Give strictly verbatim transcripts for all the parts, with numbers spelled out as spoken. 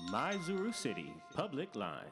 舞鶴 City Public Line。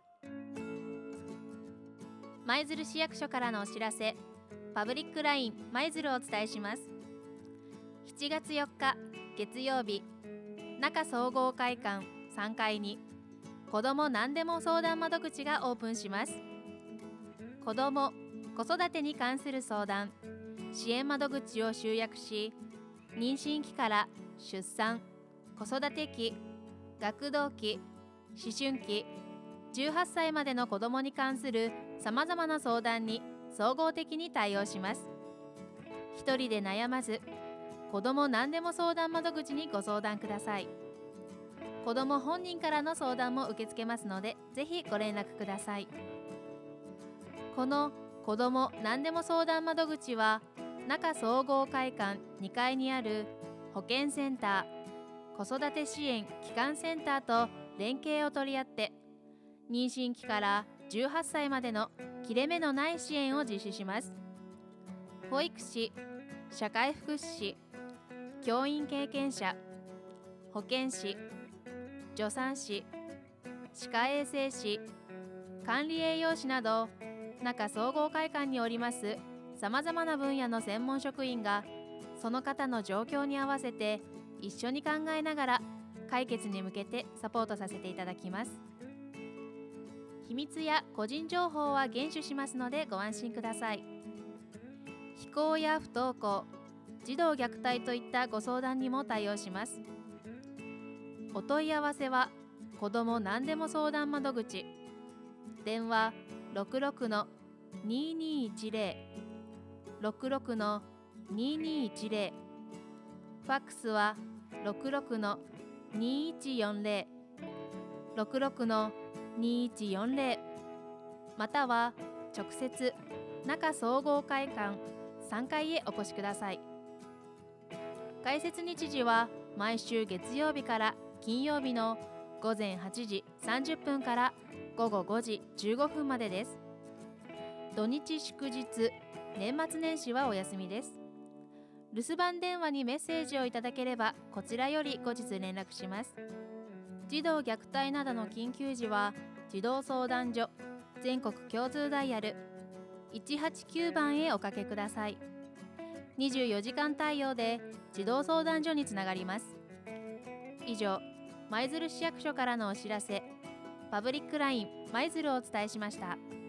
舞鶴市役所からのお知らせ、パブリックライン舞鶴をお伝えします。しちがつよっか月曜日、中総合会館さんがいに子ども何でも相談窓口がオープンします。子ども・子育てに関する相談、支援窓口を集約し、妊娠期から出産、子育て期、学童期、思春期、じゅうはっさいまでの子どもに関するさまざまな相談に総合的に対応します。一人で悩まず、子ども何でも相談窓口にご相談ください。子ども本人からの相談も受け付けますので、ぜひご連絡ください。この子ども何でも相談窓口は、中総合会館にかいにある保健センター、子育て支援基幹センターと連携を取り合って、妊娠期からじゅうはっさいまでの切れ目のない支援を実施します。保育士、社会福祉士、教員経験者、保健師、助産師、歯科衛生士、管理栄養士など、中総合会館におりますさまざまな分野の専門職員が、その方の状況に合わせて一緒に考えながら解決に向けてサポートさせていただきます。秘密や個人情報は厳守しますのでご安心ください。非行や不登校、児童虐待といったご相談にも対応します。お問い合わせは子ども何でも相談窓口、電話 ろくろくのにーにーいちぜろ ろくろくのにーにーいちぜろ、ファックスは ろくろくのにーいちよんぜろ ろくろくのにーいちよんぜろ、または直接中総合会館さんがいへお越しください。開設日時は毎週月曜日から金曜日のごぜんはちじさんじゅっぷんからごごごじじゅうごふんまでです。土日祝日、年末年始はお休みです。留守番電話にメッセージをいただければ、こちらより後日連絡します。児童虐待などの緊急時は、児童相談所全国共通ダイヤルいちはちきゅうばんへおかけください。にじゅうよじかん対応で児童相談所につながります。以上、舞鶴市役所からのお知らせ、パブリックライン舞鶴をお伝えしました。